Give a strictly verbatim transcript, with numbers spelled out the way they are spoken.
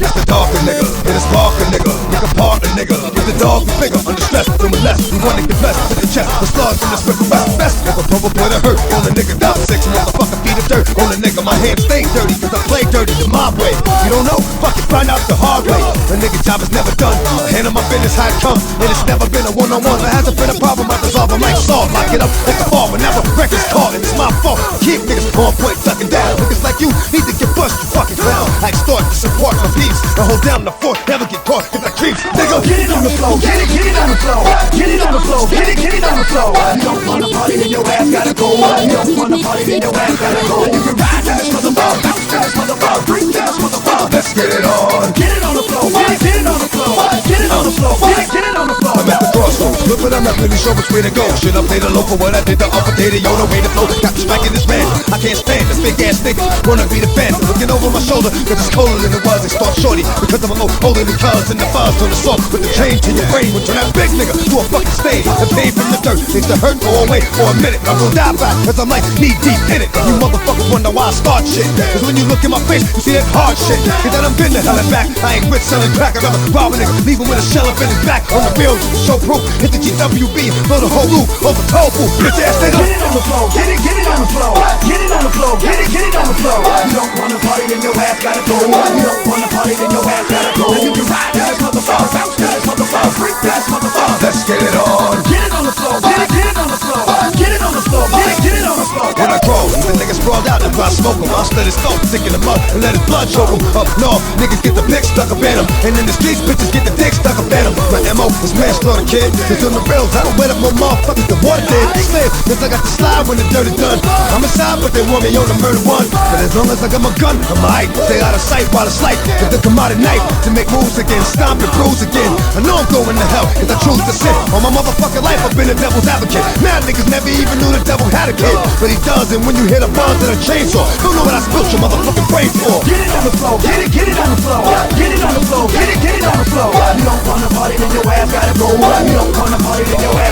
It's the darker nigga, it is barker nigga. You can park a nigga, get the dog the figure. Under stress, doing less, we wanna get blessed to the chest. The stars in the swift best, best. If a purple boy to hurt, on a nigga down six, motherfucker feet of dirt. On a nigga, my hands stay dirty, cause I play dirty the mob way. You don't know? Fuck it, find out the hard way. A nigga job is never done. I handle my business how it comes, and it's never been a one-on-one. There hasn't been a problem, I resolve them like salt. Lock it up like a fall whenever records call, and it's my fault. Keep niggas on point, ducking down. Niggas like you need to get bust, you fucking clown. I extort to support my peace, and hold down the fort, never get caught if I creeps. Nigga, get it on the floor, get it, get it on the floor, get it on the floor, get it, get it on the floor. You don't wanna party, then your ass gotta go. You don't wanna party, then your ass gotta go. You can ride to this motherfucker, bounce to this motherfucker, freak to this motherfucker. Let's get it on. Get it on the floor, get it, get it on the floor, get it on the floor, get it, get it on the floor. I'm at the crossroads, look but I'm not really sure which way to go. Should I play the low for what I did the upper day to yo, the way to flow. Got me smacking this man, I can't stand this big ass nigga. Wanna be the fan, looking over my shoulder, cause it's colder than it was. They start shorty, because I'm a little older than cuz. And the fuzz on the salt with the chain to your brain. Will turn that big nigga to a fucking stain. The pain from the dirt makes the hurt go away for a minute. I'm gonna die back, cause I'm like knee deep in it. You motherfuckers wonder why I start shit, cause when you look in my face, you see that hard shit. Cause then I'm been the hell and back. I ain't rich selling crack, I'd rather rob a nigga, leave him with a shell up in his back. On the real, show proof, hit the G W B, blow the whole roof, over tofu, bitch ass nigga. Get it on the floor, get it, get it on the floor, get it on the floor, get it, get it on the floor. You don't wanna party, then your ass gotta go. You don't wanna party, then your ass gotta go. Then you can ride to this motherfucker, bounce to this motherfucker, freak to this motherfucker. Let's get it on. Get it on the floor, get it, get it on the floor, get it on the floor, get it, get it on the floor. When I crawl, the niggas sprawled out and I smoke them. I'll let it stop, stick in the mud and let his blood choke him. Up north, niggas get the pick stuck up in them, and in the streets, bitches get the dick stuck up in them. My M O is manslaughter, kid. Cause on the rails, I don't wet up more motherfuckers than water did. Slip, cause I got the slide when the dirt is done. I'm inside, but they want me on the murder one. But as long as I got my gun, I'm alright. Stay out of sight while it's light. Cause they come out at night to make moves again, stomp and bruise again. I know I'm going to hell, cause I choose to sin. All my motherfucking life, I've been a devil's advocate. Now niggas never even knew the devil had a kid, but he does, and when you hit a bomb to the chainsaw, don't know what I spilt your motherfucking brain for. Get it on the floor, get it, get it on the floor, get it on the floor, get it, get it on the floor. You don't wanna party, then your ass gotta go. You don't wanna party, then your ass